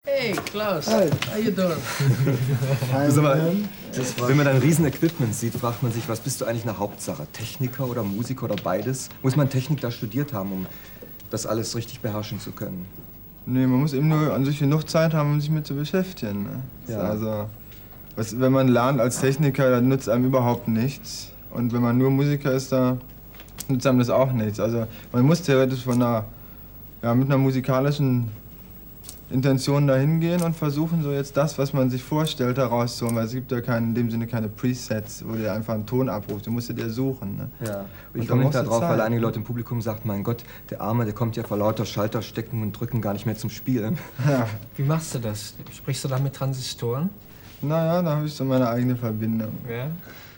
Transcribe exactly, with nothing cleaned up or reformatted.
Hey, Klaus. Hi. How you doing? Sag mal, wenn man dann riesen Equipment sieht, fragt man sich, was bist du eigentlich eine Hauptsache? Techniker oder Musiker oder beides? Muss man Technik da studiert haben, um das alles richtig beherrschen zu können? Nee, man muss eben nur an sich genug Zeit haben, um sich mit zu beschäftigen. Ne? Ja. Also, was, wenn man lernt als Techniker, dann nützt einem überhaupt nichts. Und wenn man nur Musiker ist, da nützt einem das auch nichts. Also, man muss theoretisch von einer, ja, mit einer musikalischen Intention dahin gehen und versuchen, so jetzt das, was man sich vorstellt, herauszuholen. Weil es gibt ja kein, in dem Sinne keine Presets, wo du einfach einen Ton abrufst. Du musst dir dir suchen. Ne? Ja, und ich komme nicht da drauf, weil einige Leute im Publikum sagen, mein Gott, der Arme, der kommt ja vor lauter Schalterstecken und Drücken gar nicht mehr zum Spielen. Ja. Wie machst du das? Sprichst du da mit Transistoren? Naja, da habe ich so meine eigene Verbindung. Ja?